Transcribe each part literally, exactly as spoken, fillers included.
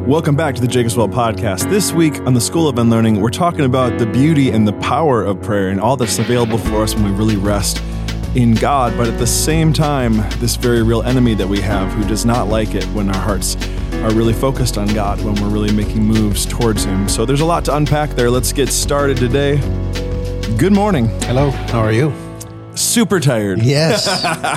Welcome back to the Jacob's Well podcast. This week on the School of Unlearning, we're talking about the beauty and the power of prayer and all that's available for us when we really rest in God, but at the same time, this very real enemy that we have who does not like it when our hearts are really focused on God, when we're really making moves towards Him. So there's a lot to unpack there. Let's get started today. Good morning. Hello. How are you? Super tired. Yes.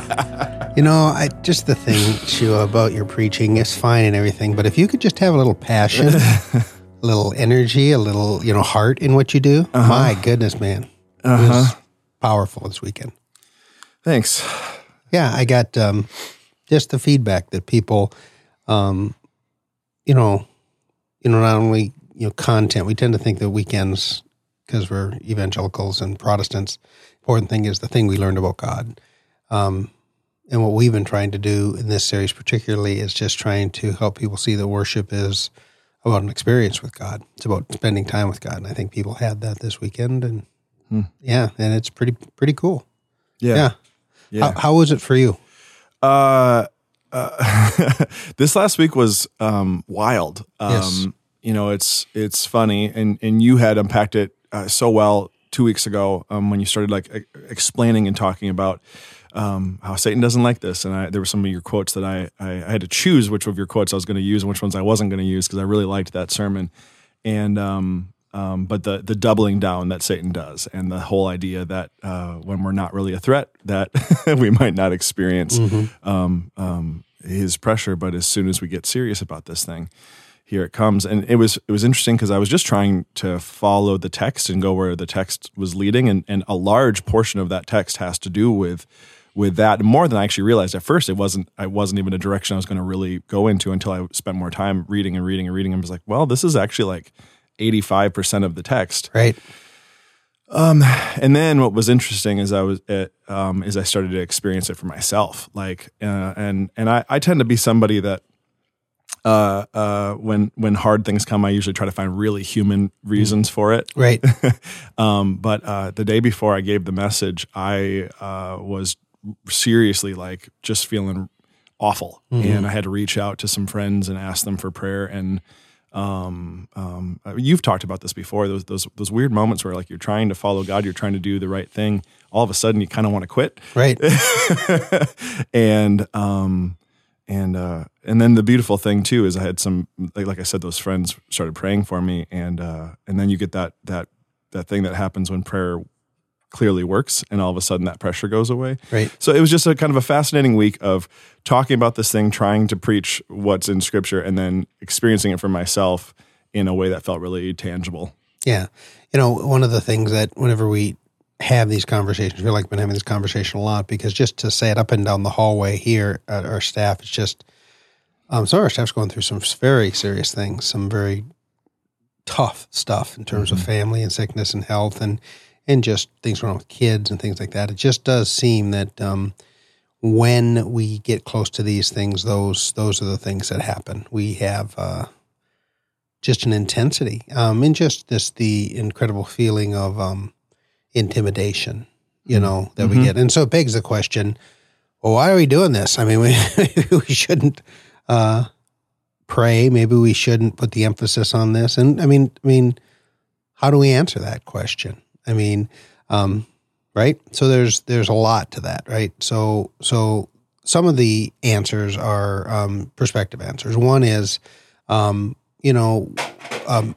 You know, I just the thing, Shua, about your preaching is fine and everything, but if you could just have a little passion, a little energy, a little, you know, heart in what you do, uh-huh. my goodness, man. Uh-huh. It was powerful this weekend. Thanks. Yeah, I got um, just the feedback that people, um, you know, you know, not only, you know, content, we tend to think that weekends, because we're evangelicals and Protestants, important thing is the thing we learned about God. Um, and what we've been trying to do in this series particularly is just trying to help people see that worship is about an experience with God. It's about spending time with God. And I think people had that this weekend. And hmm. yeah, and it's pretty pretty cool. Yeah. Yeah. yeah. How, how was it for you? Uh, uh this last week was um, wild. Um, yes. You know, it's it's funny. And, and you had unpacked it uh, so well two weeks ago um, when you started like e- explaining and talking about um, how Satan doesn't like this. And I, there were some of your quotes that I, I, I had to choose which of your quotes I was going to use and which ones I wasn't going to use because I really liked that sermon. And um, um, but the the doubling down that Satan does and the whole idea that uh, when we're not really a threat, that we might not experience mm-hmm. um, um, his pressure. But as soon as we get serious about this thing, here it comes. And it was it was interesting because I was just trying to follow the text and go where the text was leading. And, and a large portion of that text has to do with with that. More than I actually realized at first. It wasn't I wasn't even a direction I was going to really go into until I spent more time reading and reading and reading. And was like, well, this is actually like eighty-five percent of the text. Right. Um, and then what was interesting is I was at, um, is I started to experience it for myself. Like, uh, and and I, I tend to be somebody that Uh, uh, when when hard things come, I usually try to find really human reasons for it. Right. um, but uh, the day before I gave the message, I uh, was seriously like just feeling awful, mm-hmm. and I had to reach out to some friends and ask them for prayer. And um, um, you've talked about this before. Those those those weird moments where like you're trying to follow God, you're trying to do the right thing. All of a sudden, you kind of want to quit. Right. and um. And uh, and then the beautiful thing too is I had some like, like I said, those friends started praying for me, and uh, and then you get that that that thing that happens when prayer clearly works, and all of a sudden that pressure goes away. Right. So it was just a kind of a fascinating week of talking about this thing, trying to preach what's in Scripture, and then experiencing it for myself in a way that felt really tangible. Yeah, you know, one of the things that whenever we have these conversations. I feel like I've been having this conversation a lot because just to say it up and down the hallway here at our staff, it's just, um, some of our staff's going through some very serious things, some very tough stuff in terms mm-hmm. of family and sickness and health and, and just things going on with kids and things like that. It just does seem that um, when we get close to these things, those those are the things that happen. We have uh, just an intensity um, and just this the incredible feeling of um, intimidation, you know, that mm-hmm. we get. And so it begs the question, well, why are we doing this? I mean, we, we shouldn't uh, pray. Maybe we shouldn't put the emphasis on this. And I mean, I mean, how do we answer that question? I mean, um, right? So there's there's a lot to that, right? So so some of the answers are um, perspective answers. One is, um, you know, um,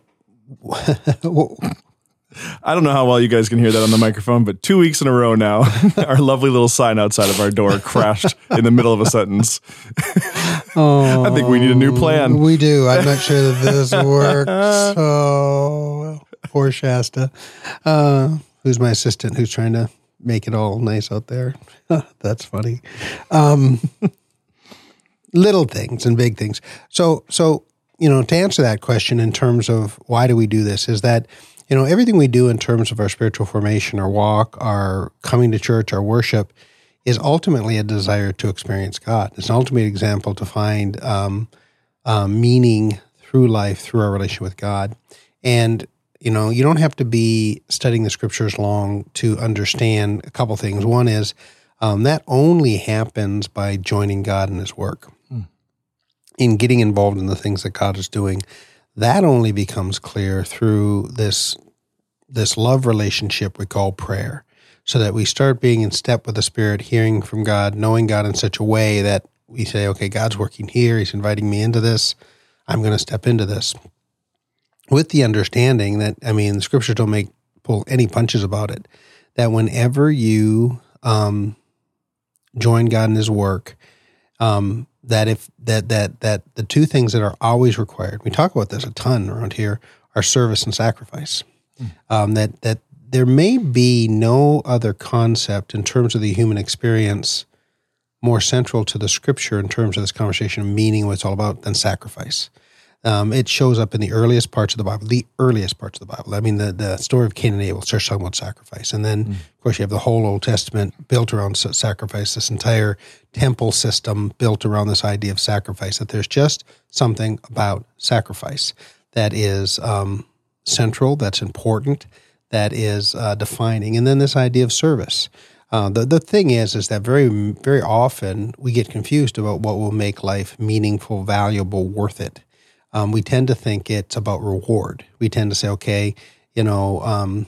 I don't know how well you guys can hear that on the microphone, but two weeks in a row now, our lovely little sign outside of our door crashed in the middle of a sentence. Oh, I think we need a new plan. We do. I'm not sure that this works. Oh, poor Shasta. Uh, who's my assistant who's trying to make it all nice out there. That's funny. Um, little things and big things. So, so, you know, to answer that question in terms of why do we do this is that, you know, everything we do in terms of our spiritual formation, our walk, our coming to church, our worship, is ultimately a desire to experience God. It's an ultimate example to find um, uh, meaning through life, through our relation with God. And, you know, you don't have to be studying the Scriptures long to understand a couple things. One is um, that only happens by joining God in His work. Mm. in getting involved in the things that God is doing, that only becomes clear through this this love relationship we call prayer, so that we start being in step with the Spirit, hearing from God, knowing God in such a way that we say, okay, God's working here. He's inviting me into this. I'm going to step into this. With the understanding that, I mean, the Scriptures don't make pull any punches about it, that whenever you um, join God in His work, um, that if that that that the two things that are always required, we talk about this a ton around here, are service and sacrifice. Mm. Um, that that there may be no other concept in terms of the human experience more central to the Scripture in terms of this conversation of meaning, what it's all about, than sacrifice. Um, it shows up in the earliest parts of the Bible, the earliest parts of the Bible. I mean, the, the story of Cain and Abel starts talking about sacrifice. And then, mm. of course, you have the whole Old Testament built around sacrifice, this entire temple system built around this idea of sacrifice, that there's just something about sacrifice that is um, central, that's important, that is uh, defining. And then this idea of service. Uh, the the thing is, is that very, very often we get confused about what will make life meaningful, valuable, worth it. Um, we tend to think it's about reward. We tend to say, okay, you know, um,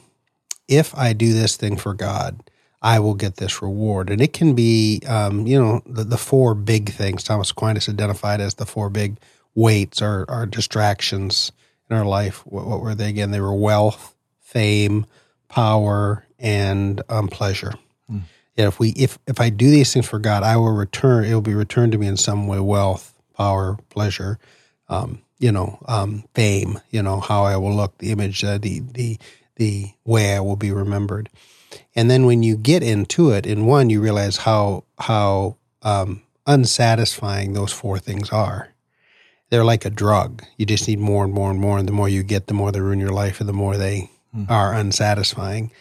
if I do this thing for God, I will get this reward. And it can be, um, you know, the, the four big things Thomas Aquinas identified as the four big weights or, or distractions in our life. What, what were they again? They were wealth, fame, power, and um, pleasure. Hmm. Yeah, if we if if I do these things for God, I will return. It will be returned to me in some way: wealth, power, pleasure. Um, you know, um, fame, you know, how I will look, the image, uh, the, the, the way I will be remembered. And then when you get into it, in one, you realize how, how, um, unsatisfying those four things are. They're like a drug. You just need more and more and more. And the more you get, the more they ruin your life and the more they mm. are unsatisfying.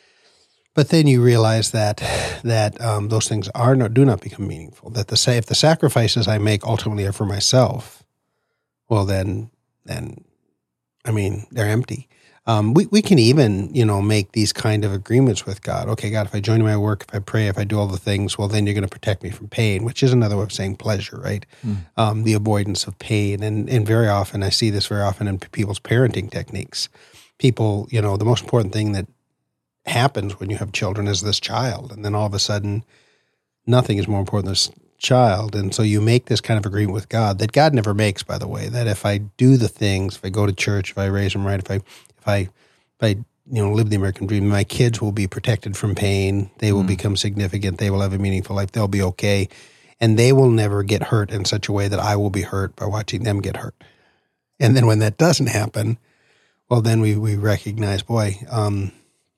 But then you realize that, that, um, those things are not, do not become meaningful. That the, if the sacrifices I make ultimately are for myself, well, then, then, I mean, they're empty. Um, we, we can even, you know, make these kind of agreements with God. Okay, God, if I join my work, if I pray, if I do all the things, well, then you're going to protect me from pain, which is another way of saying pleasure, right? Mm. Um, the avoidance of pain. And, and very often, I see this very often in people's parenting techniques. People, you know, the most important thing that happens when you have children is this child. And then all of a sudden, nothing is more important than this child. And so you make this kind of agreement with God that God never makes, by the way, that if I do the things, if I go to church, if I raise them right, if I, if I, if I, you know, live the American dream, my kids will be protected from pain. They will mm. become significant. They will have a meaningful life. They'll be okay. And they will never get hurt in such a way that I will be hurt by watching them get hurt. And then when that doesn't happen, well, then we, we recognize, boy, um,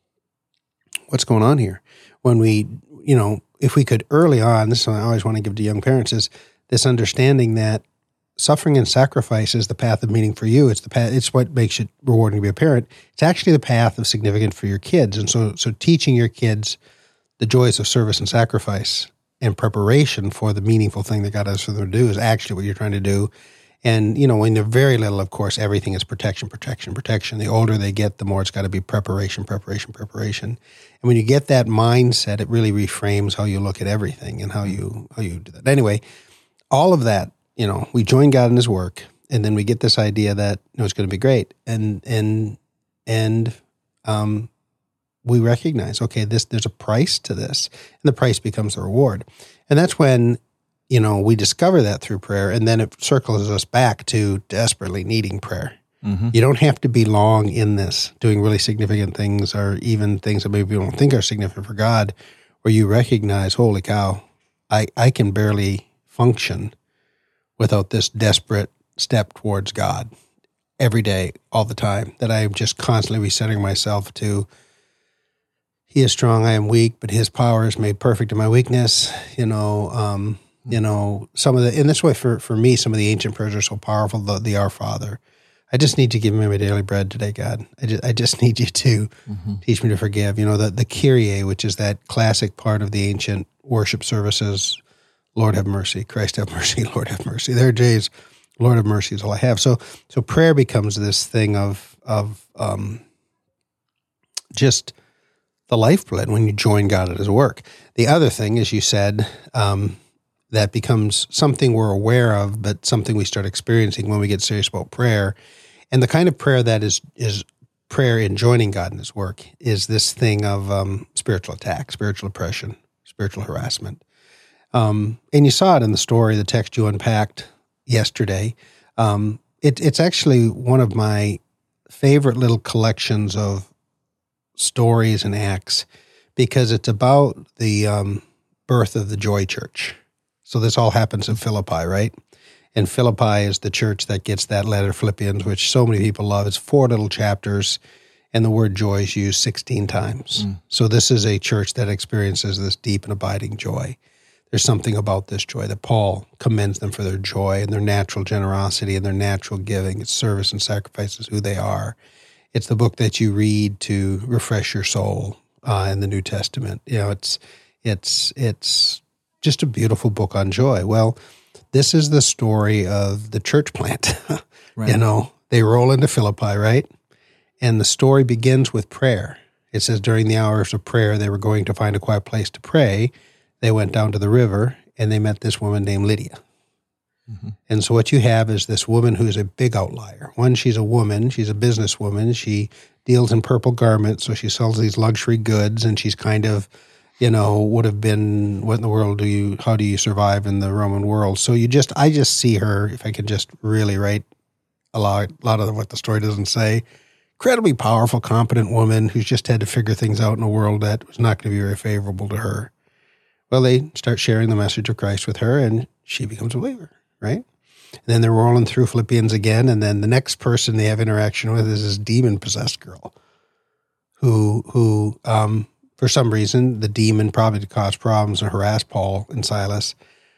what's going on here? When we, you know, if we could early on, this is what I always want to give to young parents, is this understanding that suffering and sacrifice is the path of meaning for you. It's the path, it's what makes it rewarding to be a parent. It's actually the path of significance for your kids. And so, so teaching your kids the joys of service and sacrifice and preparation for the meaningful thing that God has for them to do is actually what you're trying to do. And, you know, when they're very little, of course, everything is protection, protection, protection. The older they get, the more it's got to be preparation, preparation, preparation. And when you get that mindset, it really reframes how you look at everything and how you how you do that. Anyway, all of that, you know, we join God in His work, and then we get this idea that, you know, it's going to be great. And and and um, we recognize, okay, this there's a price to this, and the price becomes the reward. And that's when, you know, we discover that through prayer, and then it circles us back to desperately needing prayer. Mm-hmm. You don't have to be long in this, doing really significant things or even things that maybe you don't think are significant for God, where you recognize, holy cow, I, I can barely function without this desperate step towards God every day, all the time, that I am just constantly resetting myself to, He is strong, I am weak, but His power is made perfect in my weakness, you know, um, You know, some of the, in this way, for, for me, some of the ancient prayers are so powerful, the, the Our Father. I just need to give me my daily bread today, God. I just, I just need you to mm-hmm. teach me to forgive. You know, the, the Kyrie, which is that classic part of the ancient worship services, Lord have mercy, Christ have mercy, Lord have mercy. There are days, Lord have mercy is all I have. So so prayer becomes this thing of, of um, just the lifeblood when you join God at His work. The other thing, as you said, um, that becomes something we're aware of, but something we start experiencing when we get serious about prayer. And the kind of prayer that is is prayer in joining God in his work is this thing of um, spiritual attack, spiritual oppression, spiritual harassment. Um, and you saw it in the story, the text you unpacked yesterday. Um, it, it's actually one of my favorite little collections of stories and acts because it's about the um, birth of the Joy Church. So this all happens in Philippi, right? And Philippi is the church that gets that letter, Philippians, which so many people love. It's four little chapters, and the word joy is used sixteen times. Mm. So this is a church that experiences this deep and abiding joy. There's something about this joy that Paul commends them for their joy and their natural generosity and their natural giving. It's service and sacrifice is who they are. It's the book that you read to refresh your soul uh, in the New Testament. You know, it's it's it's just a beautiful book on joy. Well, this is the story of the church plant. Right. You know, they roll into Philippi, right? And the story begins with prayer. It says during the hours of prayer, they were going to find a quiet place to pray. They went down to the river, and they met this woman named Lydia. Mm-hmm. And so what you have is this woman who's a big outlier. One, she's a woman. She's a businesswoman. She deals in purple garments, so she sells these luxury goods, and she's kind of, you know, would have been, what in the world do you, how do you survive in the Roman world? So you just, I just see her, if I could just really write a lot, a lot of what the story doesn't say, incredibly powerful, competent woman who's just had to figure things out in a world that was not going to be very favorable to her. Well, they start sharing the message of Christ with her, and she becomes a believer, right? And then they're rolling through Philippians again, and then the next person they have interaction with is this demon-possessed girl who, who um, for some reason, the demon probably to cause problems and harass Paul and Silas,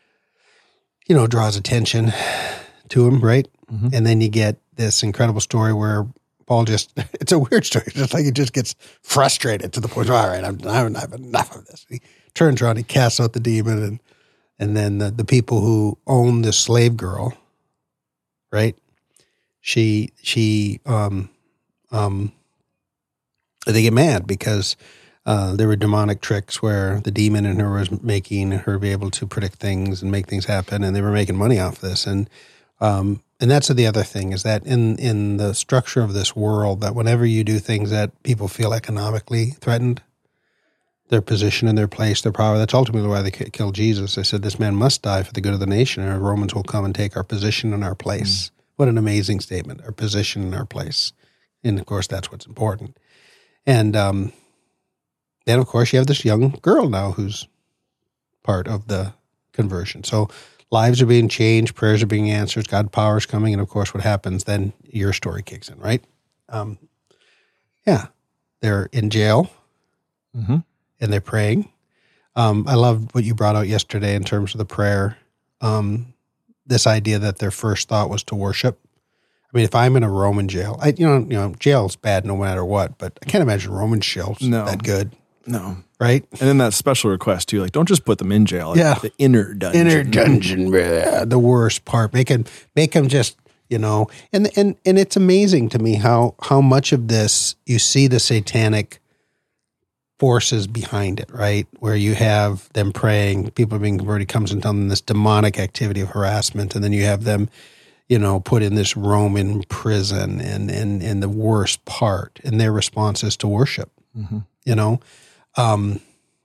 you know, draws attention to him, right? Mm-hmm. And then you get this incredible story where Paul just, it's a weird story. It's just like he just gets frustrated to the point, all right, I'm, I'm, I have enough of this. He turns around, he casts out the demon, and and then the, the people who own this slave girl, right? She, she, um, um, they get mad because uh, there were demonic tricks where the demon in her was making her be able to predict things and make things happen, and they were making money off this. And um, and that's the other thing is that in, in the structure of this world, that whenever you do things that people feel economically threatened, their position and their place, their power, that's ultimately why they killed Jesus. They said, this man must die for the good of the nation, and Romans will come and take our position and our place. Mm. What an amazing statement, our position and our place. And, of course, that's what's important. And um, then, of course, you have this young girl now who's part of the conversion. So lives are being changed, prayers are being answered, God's power is coming, and, of course, what happens? Then your story kicks in, right? Um, yeah, they're in jail. Mm-hmm. And they're praying. Um, I loved what you brought out yesterday in terms of the prayer. Um, this idea that their first thought was to worship. I mean, if I'm in a Roman jail, I you know you know jail's bad no matter what, but I can't imagine Roman jail's no. that good. No, right? And then that special request too, like don't just put them in jail. Like yeah, the inner dungeon. Inner dungeon, the worst part. Make them make them just you know, and and and it's amazing to me how how much of this you see the satanic forces behind it, right? Where you have them praying, people being converted, comes and tells them this demonic activity of harassment, and then you have them, you know, put in this Roman prison and and and the worst part, and their response is to worship. Mm-hmm. You know, um,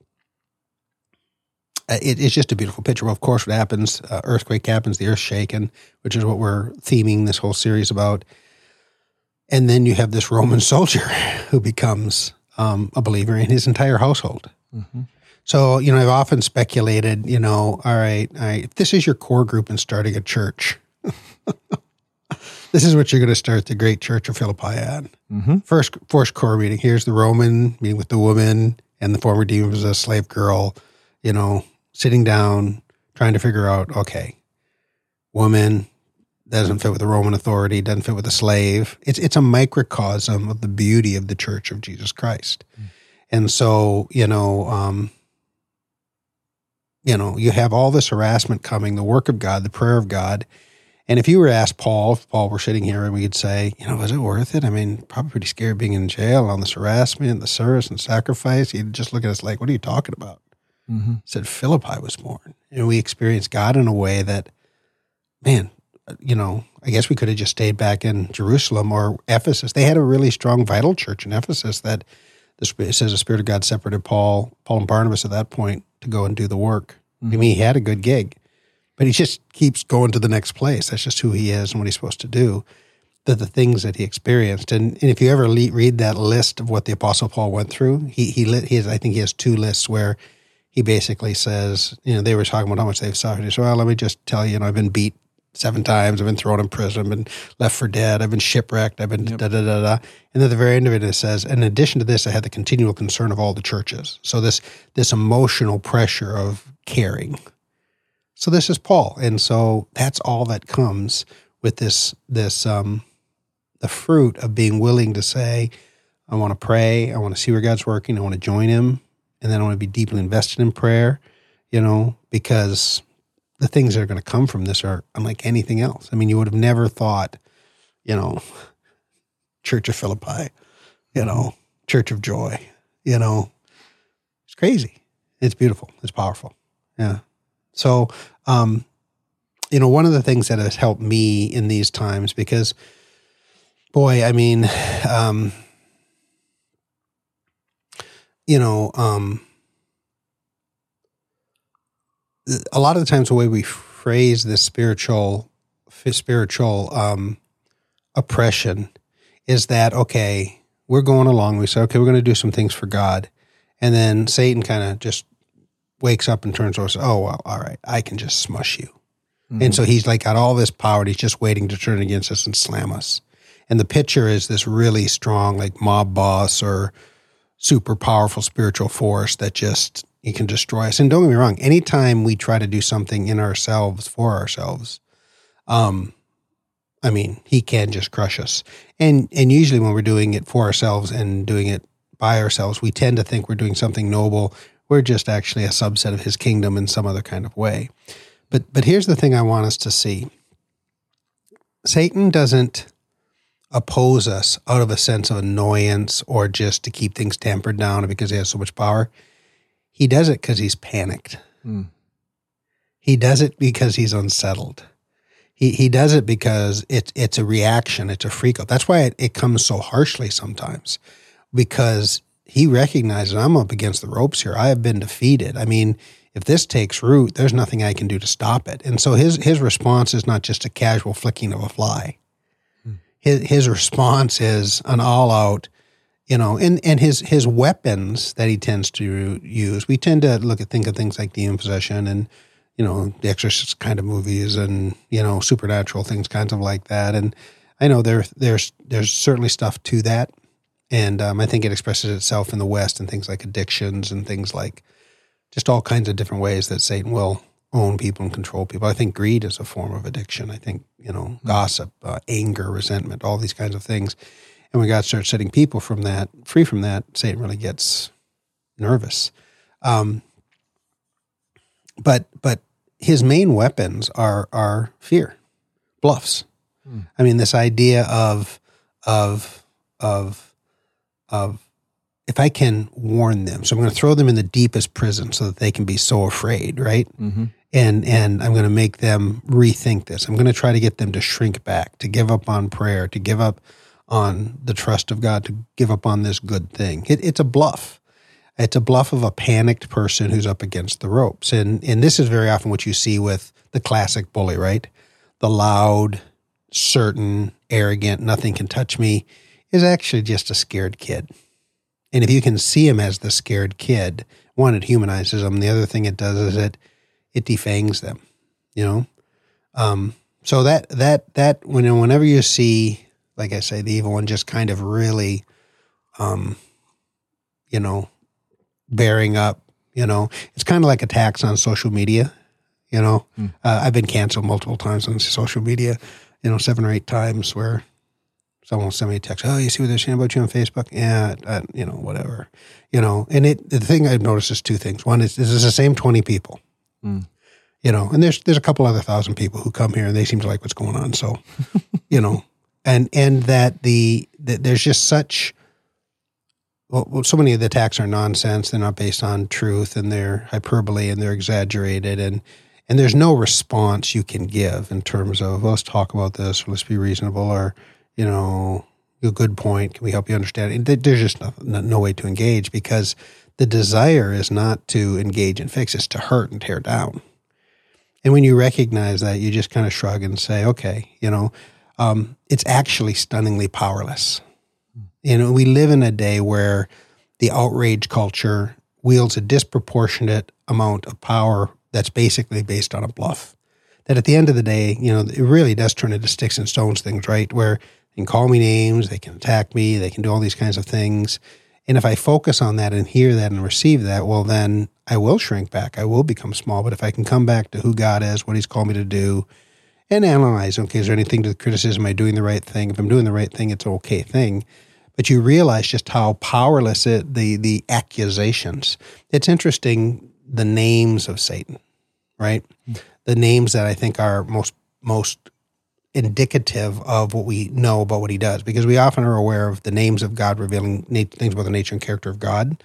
it, it's just a beautiful picture. Well, of course, what happens? Uh, earthquake happens, the earth's shaken, which is what we're theming this whole series about. And then you have this Roman soldier who becomes Um, a believer in his entire household. Mm-hmm. So, you know, I've often speculated, you know, all right, all right, if this is your core group in starting a church, this is what you're going to start the great church of Philippi on. Mm-hmm. First, first core meeting. Here's the Roman meeting with the woman and the former demon was a slave girl, you know, sitting down, trying to figure out, okay, woman doesn't fit with the Roman authority, doesn't fit with the slave. It's it's a microcosm of the beauty of the Church of Jesus Christ. Mm. And so, you know, um, you know, you have all this harassment coming, the work of God, the prayer of God. And if you were to ask Paul, if Paul were sitting here and we could say, you know, is it worth it? I mean, probably pretty scared being in jail on this harassment, the service and sacrifice. He'd just look at us like, what are you talking about? Mm-hmm. Said Philippi was born. And we experienced God in a way that, man, you know, I guess we could have just stayed back in Jerusalem or Ephesus. They had a really strong, vital church in Ephesus that the, it says the Spirit of God separated Paul, Paul and Barnabas at that point to go and do the work. Mm-hmm. I mean, he had a good gig, but he just keeps going to the next place. That's just who he is and what he's supposed to do. The, the things that he experienced. And, and if you ever le- read that list of what the Apostle Paul went through, he, he, he has, I think he has two lists where he basically says, you know, they were talking about how much they've suffered. He said, well, let me just tell you, you know, I've been beat seven times. I've been thrown in prison. I've been left for dead. I've been shipwrecked. I've been yep. da, da, da, da. And at the very end of it, it says, in addition to this, I had the continual concern of all the churches. So this, this emotional pressure of caring. So this is Paul. And so that's all that comes with this, this, um, the fruit of being willing to say, I want to pray. I want to see where God's working. I want to join him. And then I want to be deeply invested in prayer, you know, because the things that are going to come from this are unlike anything else. I mean, you would have never thought, you know, Church of Philippi, you know, Church of Joy, you know, it's crazy. It's beautiful. It's powerful. Yeah. So, um, you know, one of the things that has helped me in these times, because, boy, I mean, um, you know, um, a lot of the times the way we phrase this spiritual, spiritual um, oppression is that, okay, we're going along. We say, okay, we're going to do some things for God. And then Satan kind of just wakes up and turns over and says, oh, well, all right, I can just smush you. Mm-hmm. And so he's like got all this power and he's just waiting to turn against us and slam us. And the picture is this really strong, like mob boss or super powerful spiritual force that just, he can destroy us. And don't get me wrong, anytime we try to do something in ourselves, for ourselves, um, I mean, he can just crush us. And and usually when we're doing it for ourselves and doing it by ourselves, we tend to think we're doing something noble. We're just actually a subset of his kingdom in some other kind of way. But but here's the thing I want us to see. Satan doesn't oppose us out of a sense of annoyance or just to keep things tempered down because he has so much power. He does it because he's panicked. Mm. He does it because he's unsettled. He he does it because it's it's a reaction. It's a freak out. That's why it, it comes so harshly sometimes, because he recognizes I'm up against the ropes here. I have been defeated. I mean, if this takes root, there's nothing I can do to stop it. And so his his response is not just a casual flicking of a fly. His, his response is an all-out, you know, and, and his his weapons that he tends to use, we tend to look at, think of things like demon possession and, you know, the Exorcist kind of movies and, you know, supernatural things, kinds of like that. And I know there there's there's certainly stuff to that. And um, I think it expresses itself in the West and things like addictions and things like just all kinds of different ways that Satan will own people and control people. I think greed is a form of addiction. I think, you know, mm-hmm. gossip, uh, anger, resentment, all these kinds of things. And when God starts setting people from that, free from that, Satan really gets nervous. Um, but but his main weapons are are fear, bluffs. Mm. I mean, this idea of of of of if I can warn them, so I'm going to throw them in the deepest prison so that they can be so afraid, right? Mm-hmm. And and I'm going to make them rethink this. I'm going to try to get them to shrink back, to give up on prayer, to give up on the trust of God, to give up on this good thing. It, it's a bluff. It's a bluff of a panicked person who's up against the ropes. And and this is very often what you see with the classic bully, right? The loud, certain, arrogant, nothing can touch me is actually just a scared kid. And if you can see him as the scared kid, one, it humanizes them. The other thing it does is it it defangs them, you know? Um, so that, that, that, when, whenever you see, like I say, the evil one just kind of really, um, you know, bearing up, you know, it's kind of like attacks on social media, you know? Mm. Uh, I've been canceled multiple times on social media, you know, seven or eight times where someone will send me a text, oh, you see what they're saying about you on Facebook? Yeah, uh, you know, whatever. You know, and it the thing I've noticed is two things. One is this is the same twenty people. Mm. You know, and there's there's a couple other thousand people who come here and they seem to like what's going on. So, you know, and and that the that there's just such well, so many of the attacks are nonsense. They're not based on truth, and they're hyperbole, and they're exaggerated, and and there's no response you can give in terms of, well, let's talk about this, or let's be reasonable, or, you know, a good point. Can we help you understand? There's just no, no way to engage, because the desire is not to engage and fix, it's to hurt and tear down. And when you recognize that, you just kind of shrug and say, okay, you know, um, it's actually stunningly powerless. You know, we live in a day where the outrage culture wields a disproportionate amount of power that's basically based on a bluff. That at the end of the day, you know, it really does turn into sticks and stones things, right? Where they can call me names, they can attack me, they can do all these kinds of things. And if I focus on that and hear that and receive that, well, then I will shrink back. I will become small. But if I can come back to who God is, what he's called me to do, and analyze, okay, is there anything to the criticism? Am I doing the right thing? If I'm doing the right thing, it's an okay thing. But you realize just how powerless it, the the accusations. It's interesting, the names of Satan, right? Mm. The names that I think are most most indicative of what we know about what he does, because we often are aware of the names of God revealing nat- things about the nature and character of God.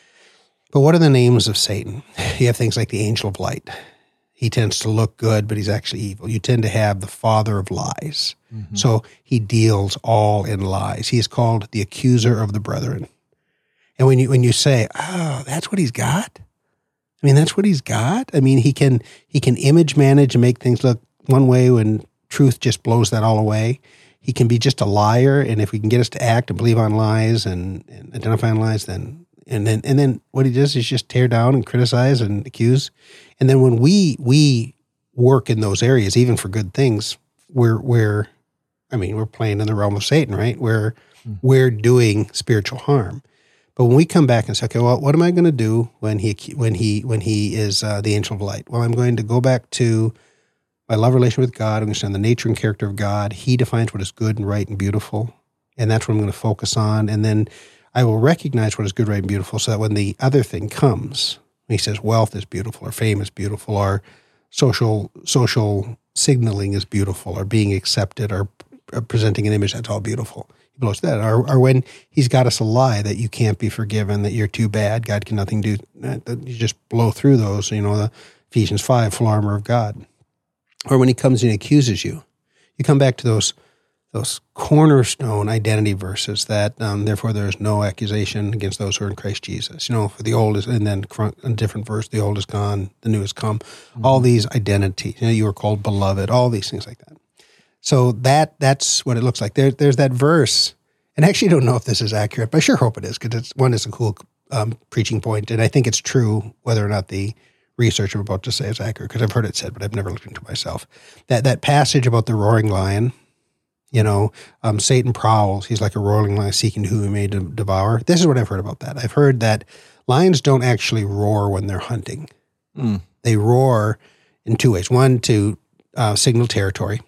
But what are the names of Satan? You have things like the angel of light. He tends to look good, but he's actually evil. You tend to have the father of lies. Mm-hmm. So he deals all in lies. He is called the accuser of the brethren. And when you when you say, oh, that's what he's got? I mean, that's what he's got? I mean, he can he can image manage and make things look one way when truth just blows that all away. He can be just a liar, and if we can get us to act and believe on lies and, and identify on lies, then and then and then what he does is just tear down and criticize and accuse. And then when we we work in those areas, even for good things, we're we're I mean, we're playing in the realm of Satan, right? We're mm-hmm. we're doing spiritual harm. But when we come back and say, okay, well, what am I going to do when he when he when he is uh, the angel of light? Well, I'm going to go back to my love relation with God. I'm going to understand the nature and character of God. He defines what is good and right and beautiful, and that's what I'm going to focus on. And then I will recognize what is good, right, and beautiful, so that when the other thing comes, when he says wealth is beautiful, or fame is beautiful, or social social signaling is beautiful, or being accepted, or presenting an image, that's all beautiful. He blows that. Or, or when he's got us a lie that you can't be forgiven, that you're too bad, God can nothing do. You just blow through those, you know, the Ephesians five, full armor of God. Or when he comes and accuses you, you come back to those those cornerstone identity verses that, um, therefore, there is no accusation against those who are in Christ Jesus. You know, for the old is, and then a different verse, the old is gone, the new has come. Mm-hmm. All these identities, you know, you are called beloved, all these things like that. So that that's what it looks like. There, there's that verse, and I actually don't know if this is accurate, but I sure hope it is, because it's one is a cool um, preaching point, and I think it's true whether or not the research I'm about to say is accurate, because I've heard it said, but I've never looked into it myself. That that passage about the roaring lion, you know, um, Satan prowls. He's like a roaring lion seeking who he may de- devour. This is what I've heard about that. I've heard that lions don't actually roar when they're hunting. Mm. They roar in two ways. One, to uh, signal territory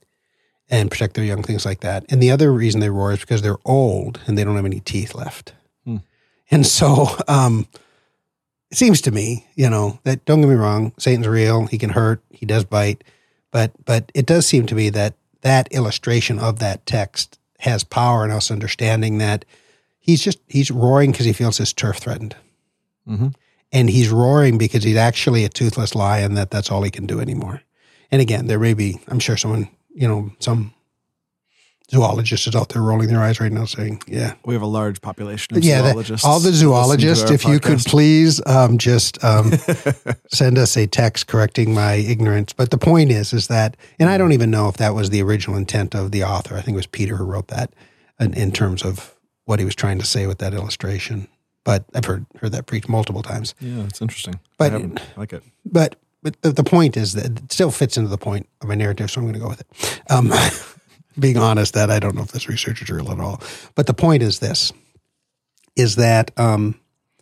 and protect their young, things like that. And the other reason they roar is because they're old and they don't have any teeth left. Mm. And so um, it seems to me, you know, that, don't get me wrong, Satan's real. He can hurt. He does bite. But but it does seem to me that that illustration of that text has power in us understanding that he's just, he's roaring because he feels his turf threatened. Mm-hmm. And he's roaring because he's actually a toothless lion, that that's all he can do anymore. And again, there may be, I'm sure someone, you know, some zoologist is out there rolling their eyes right now saying, yeah. We have a large population of yeah, zoologists. The, all the zoologists, if podcast. You could please um, just um, send us a text correcting my ignorance. But the point is, is that, and I don't even know if that was the original intent of the author. I think it was Peter who wrote that in, in terms of what he was trying to say with that illustration. But I've heard heard that preached multiple times. Yeah, it's interesting. But, I, I like it. But but the, the point is that it still fits into the point of my narrative, so I'm going to go with it. Um Being honest, that I don't know if this research is real at all. But the point is this, is that um,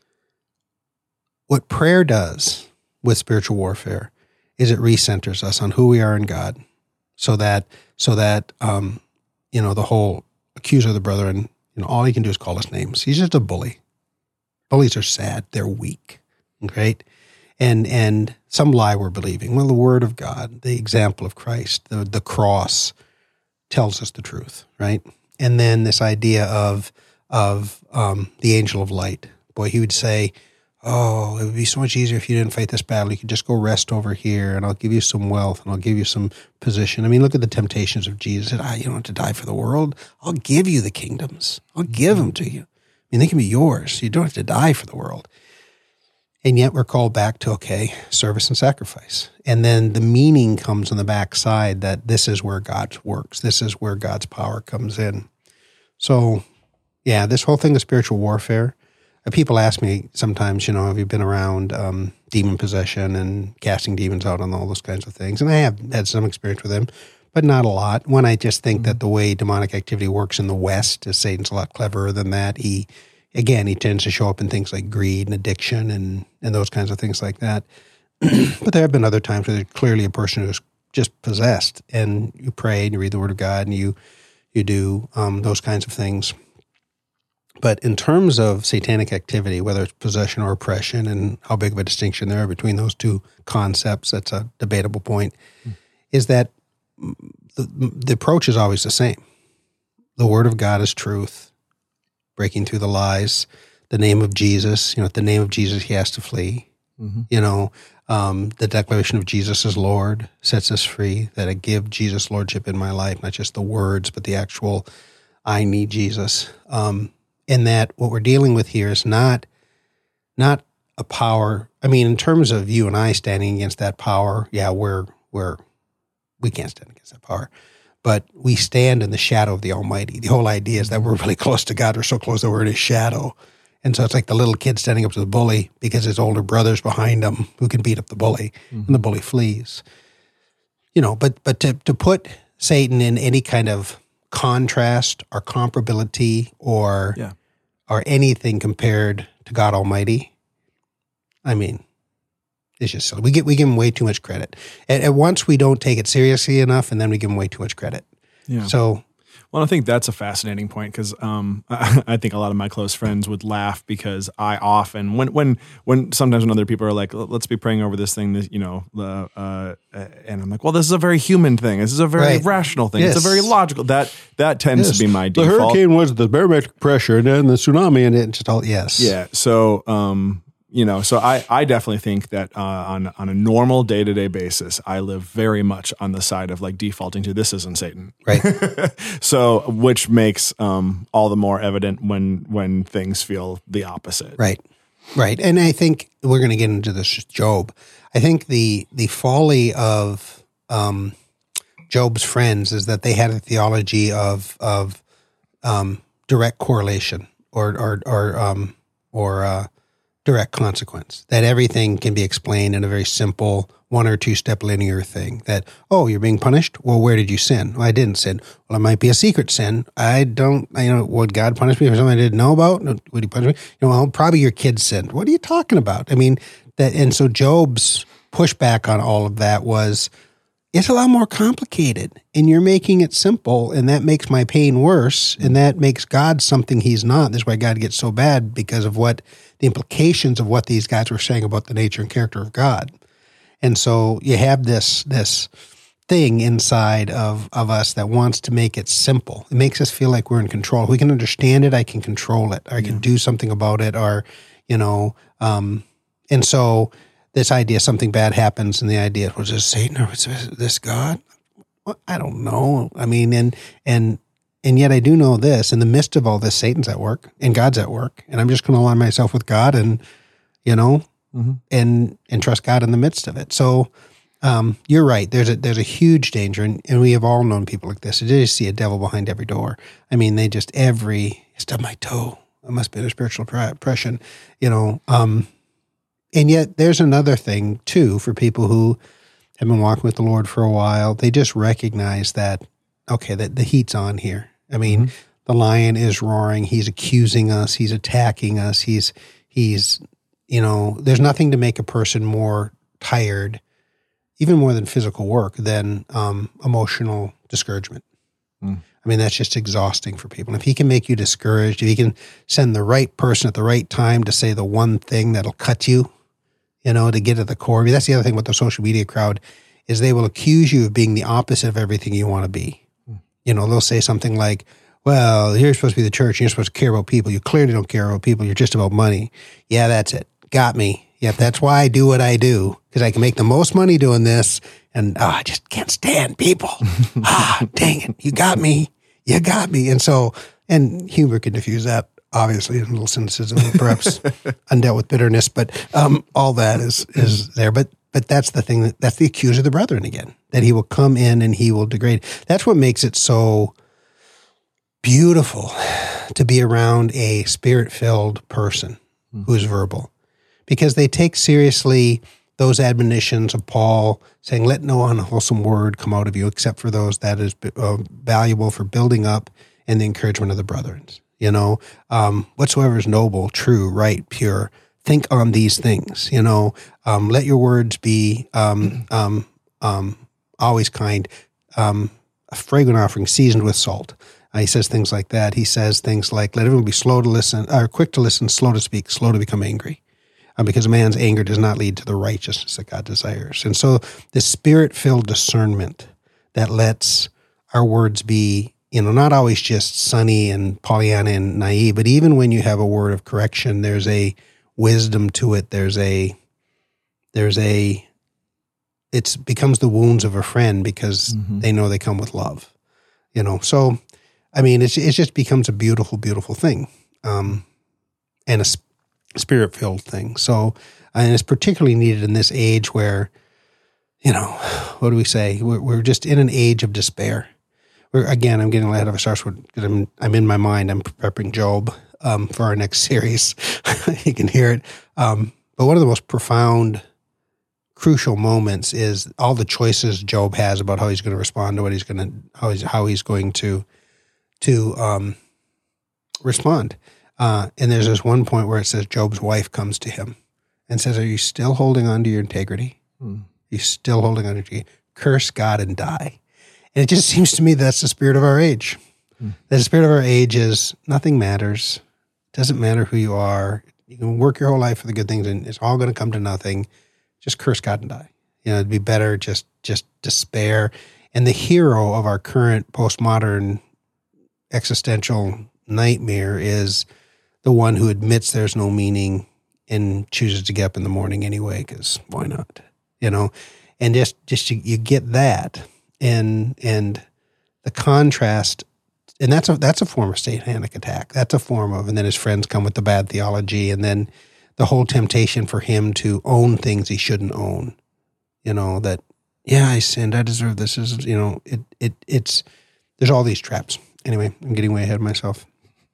what prayer does with spiritual warfare is it recenters us on who we are in God, so that, so that um, you know, the whole accuser of the brethren, you know, all he can do is call us names. He's just a bully. Bullies are sad. They're weak, right? And and some lie we're believing. Well, the word of God, the example of Christ, the the cross, tells us the truth, right? And then this idea of of um, the angel of light. Boy, he would say, oh, it would be so much easier if you didn't fight this battle. You could just go rest over here, and I'll give you some wealth, and I'll give you some position. I mean, look at the temptations of Jesus. He said, ah, you don't have to die for the world. I'll give you the kingdoms. I'll give them to you. I mean, they can be yours. You don't have to die for the world. And yet we're called back to, okay, service and sacrifice. And then the meaning comes on the backside that this is where God works. This is where God's power comes in. So, yeah, this whole thing of spiritual warfare, uh, people ask me sometimes, you know, have you been around um, demon possession and casting demons out and all those kinds of things? And I have had some experience with them, but not a lot. When I just think mm-hmm. that the way demonic activity works in the West is Satan's a lot cleverer than that. He Again, he tends to show up in things like greed and addiction and, and those kinds of things like that. But there have been other times where there's clearly a person who's just possessed, and you pray and you read the Word of God and you you do um, those kinds of things. But in terms of satanic activity, whether it's possession or oppression, and how big of a distinction there are between those two concepts, that's a debatable point, mm. is that the, the approach is always the same. The Word of God is truth. Breaking through the lies, the name of Jesus, you know, at the name of Jesus, he has to flee. Mm-hmm. You know, um, the declaration of Jesus as Lord sets us free, that I give Jesus Lordship in my life, not just the words, but the actual, I need Jesus. Um, and that what we're dealing with here is not, not a power. I mean, in terms of you and I standing against that power, yeah, we're, we're, we can't stand against that power. But we stand in the shadow of the Almighty. The whole idea is that we're really close to God. We're so close that we're in his shadow. And so it's like the little kid standing up to the bully because his older brother's behind him who can beat up the bully, mm-hmm. and the bully flees. You know, but but to, to put Satan in any kind of contrast or comparability or yeah. or anything compared to God Almighty, I mean, it's just silly. We get we give him way too much credit. And at once we don't take it seriously enough, and then we give him way too much credit. Yeah. So, well, I think that's a fascinating point because um, I, I think a lot of my close friends would laugh because I often when when when sometimes when other people are like, let's be praying over this thing, that you know, the uh, and I'm like, well, this is a very human thing. This is a very right. rational thing. Yes. It's a very logical. That that tends yes. to be my default. The hurricane was the barometric pressure, and then the tsunami, and it just all yes. Yeah. So. Um, You know, so I, I definitely think that uh, on on a normal day to day basis, I live very much on the side of like defaulting to this isn't Satan, right? So, which makes um, all the more evident when when things feel the opposite, right? Right, and I think we're going to get into this with Job. I think the the folly of um, Job's friends is that they had a theology of of um, direct correlation or or or um, or uh, direct consequence, that everything can be explained in a very simple one or two step linear thing. That, oh, you're being punished? Well, where did you sin? Well, I didn't sin. Well, it might be a secret sin. I don't, you know, would God punish me for something I didn't know about? Would he punish me? You know, well, probably your kid sinned. What are you talking about? I mean, that, and so Job's pushback on all of that was, it's a lot more complicated and you're making it simple, and that makes my pain worse, and that makes God something he's not. That's why God gets so bad, because of what the implications of what these guys were saying about the nature and character of God. And so you have this this thing inside of, of us that wants to make it simple. It makes us feel like we're in control. If we can understand it, I can control it, or I can yeah. do something about it, or, you know, um, and so this idea, something bad happens, and the idea, was this Satan or was this God? Well, I don't know. I mean, and and and yet I do know this: in the midst of all this, Satan's at work and God's at work, and I'm just going to align myself with God, and you know, mm-hmm. and and trust God in the midst of it. So um, you're right. There's a there's a huge danger, and, and we have all known people like this. They just see a devil behind every door. I mean, they just every stub my toe. I must be under spiritual oppression, you know. Um, And yet there's another thing, too, for people who have been walking with the Lord for a while. They just recognize that, okay, that the heat's on here. I mean, mm-hmm. the lion is roaring. He's accusing us. He's attacking us. He's, he's, you know, there's nothing to make a person more tired, even more than physical work, than um, emotional discouragement. Mm. I mean, that's just exhausting for people. And if he can make you discouraged, if he can send the right person at the right time to say the one thing that'll cut you, you know, to get at the core. I mean, that's the other thing with the social media crowd, is they will accuse you of being the opposite of everything you want to be. Mm. You know, they'll say something like, well, you're supposed to be the church. You're supposed to care about people. You clearly don't care about people. You're just about money. Yeah, that's it. Got me. Yep, that's why I do what I do, because I can make the most money doing this, and oh, I just can't stand people. ah, dang it. You got me. You got me. And so, and humor can diffuse that, obviously, and a little cynicism, perhaps undealt with bitterness, but um, all that is is there. But but that's the thing, that that's the accuser of the brethren again, that he will come in and he will degrade. That's what makes it so beautiful to be around a spirit-filled person mm-hmm. who's verbal, because they take seriously those admonitions of Paul saying, let no unwholesome word come out of you except for those that is uh, valuable for building up and the encouragement of the brethren. You know, um, whatsoever is noble, true, right, pure, think on these things. You know, um, let your words be um, um, um, always kind, um, a fragrant offering seasoned with salt. Uh, he says things like that. He says things like, let everyone be slow to listen, or quick to listen, slow to speak, slow to become angry. Uh, because a man's anger does not lead to the righteousness that God desires. And so this spirit-filled discernment that lets our words be, you know, not always just sunny and Pollyanna and naive, but even when you have a word of correction, there's a wisdom to it. There's a, there's a, it becomes the wounds of a friend because mm-hmm. they know they come with love, you know. So, I mean, it's, it just becomes a beautiful, beautiful thing. Um, and a spirit-filled thing. So, and it's particularly needed in this age where, you know, what do we say? We're, we're just in an age of despair. We're, again, I'm getting ahead of ourselves because I'm, I'm in my mind, I'm prepping Job um, for our next series. You can hear it. Um, but one of the most profound, crucial moments is all the choices Job has about how he's going to respond to what he's going to, how he's, how he's going to, to um, respond. Uh, and there's this one point where it says Job's wife comes to him and says, are you still holding on to your integrity? Hmm. Are you still holding on to your integrity? Curse God and die. And it just seems to me that's the spirit of our age. Hmm. That the spirit of our age is nothing matters. It doesn't matter who you are. You can work your whole life for the good things and it's all going to come to nothing. Just curse God and die. You know, it'd be better just, just despair. And the hero of our current postmodern existential nightmare is the one who admits there's no meaning and chooses to get up in the morning anyway, because why not? You know, and just just you, you get that, and and the contrast, and that's a that's a form of satanic attack. That's a form of, and then his friends come with the bad theology, and then the whole temptation for him to own things he shouldn't own. You know, that yeah, I sinned, I deserve this. Is you know, it it it's there's all these traps. Anyway, I'm getting way ahead of myself.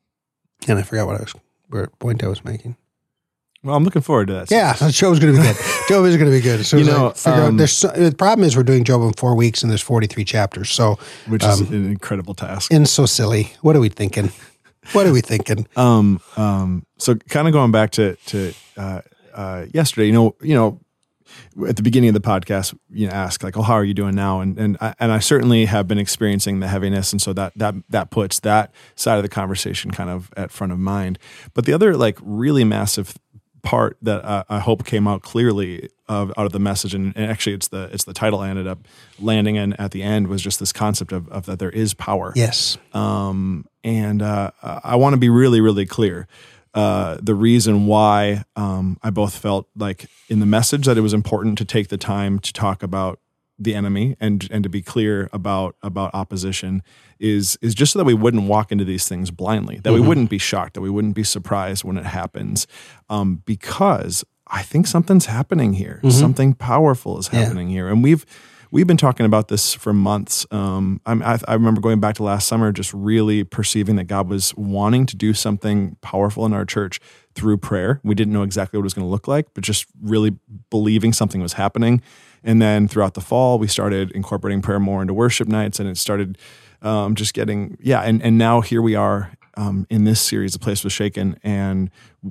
And I forgot what I was, what point I was making. Well, I'm looking forward to that. Yeah, the show's going to be good. Job is going to be good. So you know, um, out, so, the problem is we're doing Job in four weeks and there's forty-three chapters. So, which is um, an incredible task. And so silly. What are we thinking? What are we thinking? um, um, so kind of going back to to uh, uh, yesterday, you know, you know. At the beginning of the podcast, you know, ask like, "Oh, how are you doing now?" And and I, and I certainly have been experiencing the heaviness, and so that that that puts that side of the conversation kind of at front of mind. But the other like really massive part that I, I hope came out clearly of, out of the message, and, and actually it's the it's the title I ended up landing in at the end, was just this concept of, of that there is power. Yes. Um, and uh, I want to be really really clear. Uh, the reason why um, I both felt like in the message that it was important to take the time to talk about the enemy and and to be clear about about opposition is is just so that we wouldn't walk into these things blindly, that mm-hmm. we wouldn't be shocked, that we wouldn't be surprised when it happens, um, because I think something's happening here. Mm-hmm. Something powerful is happening yeah. here, and we've. We've been talking about this for months. Um, I'm, I, I remember going back to last summer, just really perceiving that God was wanting to do something powerful in our church through prayer. We didn't know exactly what it was going to look like, but just really believing something was happening. And then throughout the fall, we started incorporating prayer more into worship nights, and it started um, just getting, yeah. And, and now here we are um, in this series, The Place Was Shaken. And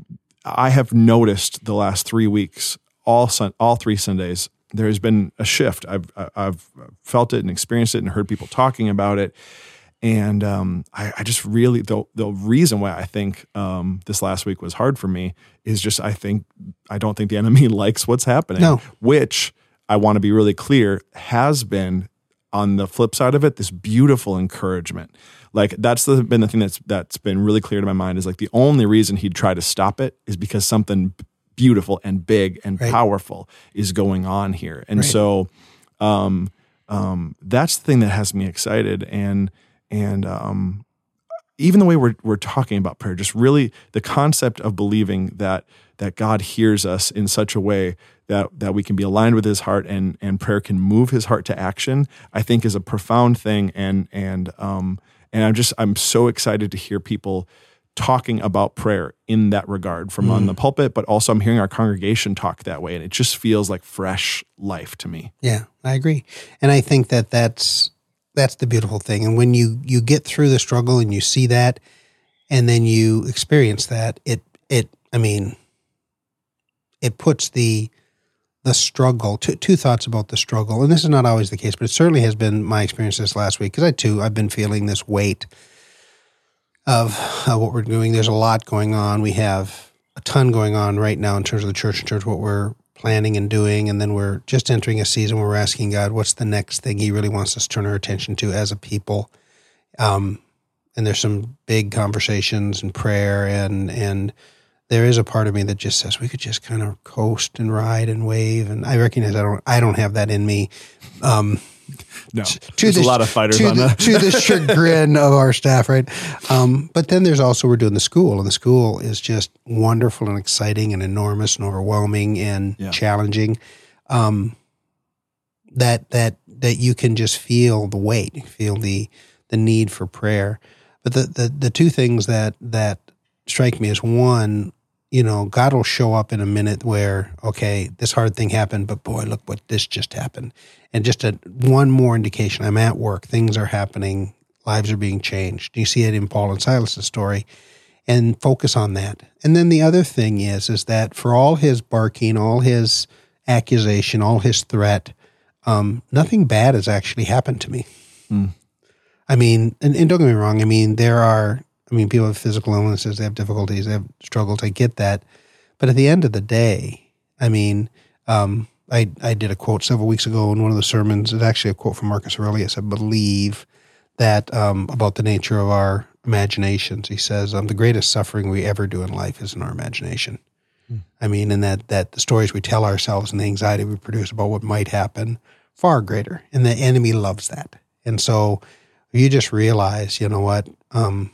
I have noticed the last three weeks, all sun, all three Sundays, there has been a shift. I've I've felt it and experienced it and heard people talking about it, and um, I, I just really the the reason why I think um, this last week was hard for me is just I think I don't think the enemy likes what's happening. No. Which I want to be really clear has been on the flip side of it, this beautiful encouragement. Like that's the, been the thing that's that's been really clear to my mind is like the only reason he'd try to stop it is because something beautiful and big and right. powerful is going on here. And right. so um, um, that's the thing that has me excited. And and um, even the way we're we're talking about prayer, just really the concept of believing that that God hears us in such a way that that we can be aligned with his heart and and prayer can move his heart to action, I think is a profound thing. And and um and I'm just I'm so excited to hear people talking about prayer in that regard from mm. on the pulpit, but also I'm hearing our congregation talk that way, and it just feels like fresh life to me. Yeah, I agree. And I think that that's that's the beautiful thing. And when you you get through the struggle and you see that, and then you experience that, it it I mean, it puts the the struggle. Two, two thoughts about the struggle, and this is not always the case, but it certainly has been my experience this last week because I too I've been feeling this weight of uh, what we're doing. There's a lot going on. We have a ton going on right now in terms of the church, in terms of what we're planning and doing, and then we're just entering a season where we're asking God, what's the next thing He really wants us to turn our attention to as a people? Um, and there's some big conversations and prayer, and and there is a part of me that just says we could just kind of coast and ride and wave. And I recognize I don't I don't have that in me. Um, no, there's the, a lot of fighters to on the, that. To the chagrin of our staff, right? Um, but then there's also, we're doing the school, and the school is just wonderful and exciting and enormous and overwhelming and yeah. challenging. Um, that that that you can just feel the weight, feel the the need for prayer. But the the, the two things that that strike me is, one, you know, God will show up in a minute where, okay, this hard thing happened, but boy, look what this just happened. And just a one more indication, I'm at work, things are happening, lives are being changed. You see it in Paul and Silas' story, and focus on that. And then the other thing is, is that for all his barking, all his accusation, all his threat, um, nothing bad has actually happened to me. Mm. I mean, and, and don't get me wrong, I mean, there are, I mean, people have physical illnesses, they have difficulties, they have struggles, I get that. But at the end of the day, I mean, um, I, I did a quote several weeks ago in one of the sermons. It's actually a quote from Marcus Aurelius, I believe, that um, about the nature of our imaginations. He says, um, the greatest suffering we ever do in life is in our imagination. Hmm. I mean, and that, that the stories we tell ourselves and the anxiety we produce about what might happen, far greater. And the enemy loves that. And so you just realize, you know what, um,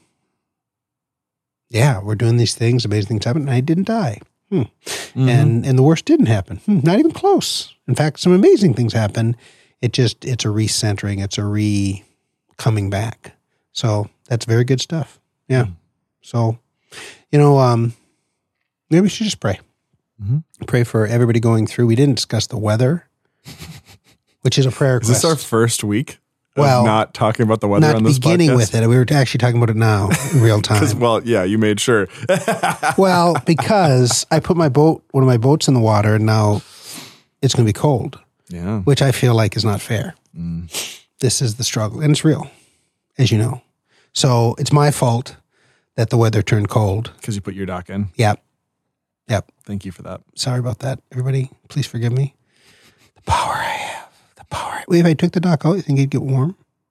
yeah, we're doing these things, amazing things happen, and I didn't die. Hmm. Mm-hmm. And and the worst didn't happen. Hmm, not even close. In fact, some amazing things happen. It just, it's a recentering. It's a re coming back. So that's very good stuff. Yeah. Mm-hmm. So, you know, um, maybe we should just pray. Mm-hmm. Pray for everybody going through. We didn't discuss the weather, which is a prayer request. Is this our first week? Well, not talking about the weather not on this beginning podcast? with it. We were actually talking about it now in real time. Well, yeah, you made sure. Well, because I put my boat, one of my boats in the water, and now it's going to be cold. Yeah. Which I feel like is not fair. Mm. This is the struggle, and it's real, as you know. So it's my fault that the weather turned cold. Because you put your dock in? Yep. Yep. Thank you for that. Sorry about that, everybody. Please forgive me. The power I have. The power. I, Wait, if I took the dock out, you think it'd get warm?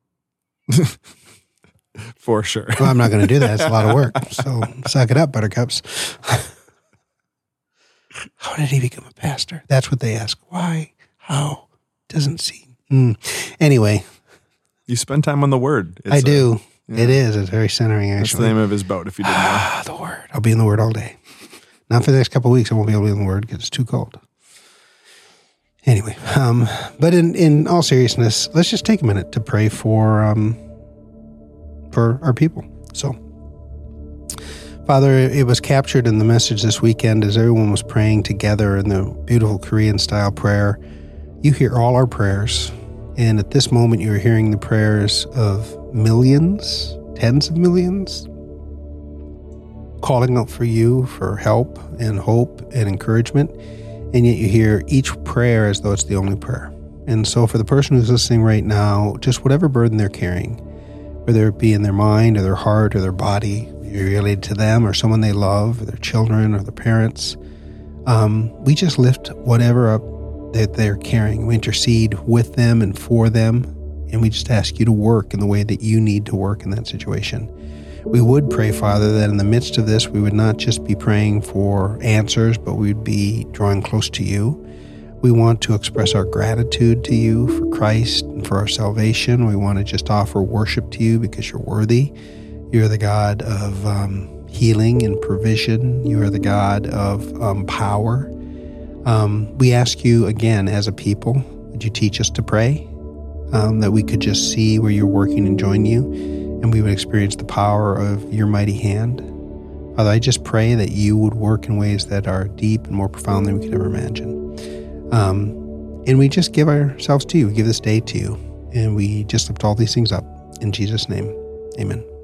For sure. Well, I'm not going to do that. It's a lot of work. So suck it up, buttercups. How did he become a pastor? That's what they ask. Why? How? Doesn't seem. Mm. Anyway. You spend time on the Word. It's I do. A, yeah. It is. It's very centering, actually. That's the name of his boat, if you didn't know. Ah, the Word. I'll be in the Word all day. Not for the next couple of weeks. I won't be able to be in the Word because it's too cold. Anyway, um, but in, in all seriousness, let's just take a minute to pray for um, for our people. So, Father, it was captured in the message this weekend as everyone was praying together in the beautiful Korean-style prayer. You hear all our prayers, and at this moment you're hearing the prayers of millions, tens of millions, calling out for you for help and hope and encouragement. And yet you hear each prayer as though it's the only prayer. And so for the person who's listening right now, just whatever burden they're carrying, whether it be in their mind or their heart or their body, related to them or someone they love, or their children or their parents, um, we just lift whatever up that they're carrying. We intercede with them and for them. And we just ask you to work in the way that you need to work in that situation. We would pray, Father, that in the midst of this, we would not just be praying for answers, but we'd be drawing close to you. We want to express our gratitude to you for Christ and for our salvation. We want to just offer worship to you because you're worthy. You're the God of um, healing and provision. You are the God of um, power. Um, we ask you again as a people, would you teach us to pray, um, that we could just see where you're working and join you, and we would experience the power of your mighty hand. Father, I just pray that you would work in ways that are deep and more profound than we could ever imagine. Um, and we just give ourselves to you. We give this day to you. And we just lift all these things up. In Jesus' name, amen.